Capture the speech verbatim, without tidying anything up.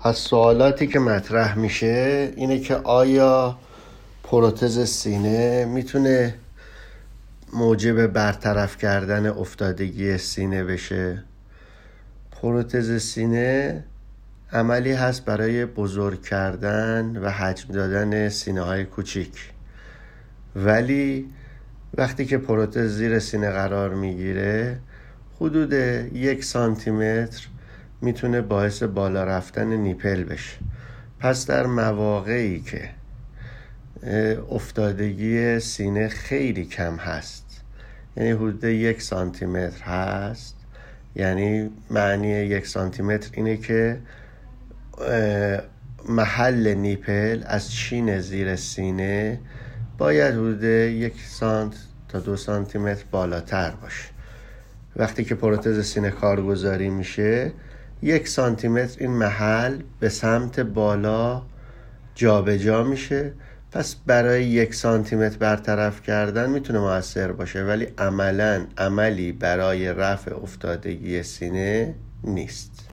از سوالاتی که مطرح میشه اینه که آیا پروتز سینه میتونه موجب برطرف کردن افتادگی سینه بشه؟ پروتز سینه عملی هست برای بزرگ کردن و حجم دادن سینه های کوچیک، ولی وقتی که پروتز زیر سینه قرار میگیره حدود یک سانتی متر میتونه باعث بالا رفتن نیپل بشه. پس در مواقعی که افتادگی سینه خیلی کم هست، یعنی حدود یک سانتی متر هست، یعنی معنی یک سانتی متر اینه که محل نیپل از چین زیر سینه باید حدود یک سانت تا دو سانتی متر بالاتر باشه. وقتی که پروتز سینه کارگزاری میشه یک سانتی متر این محل به سمت بالا جابجا جا میشه. پس برای یک سانتی متر برطرف کردن میتونه موثر باشه، ولی عملاً عملی برای رفع افتادگی سینه نیست.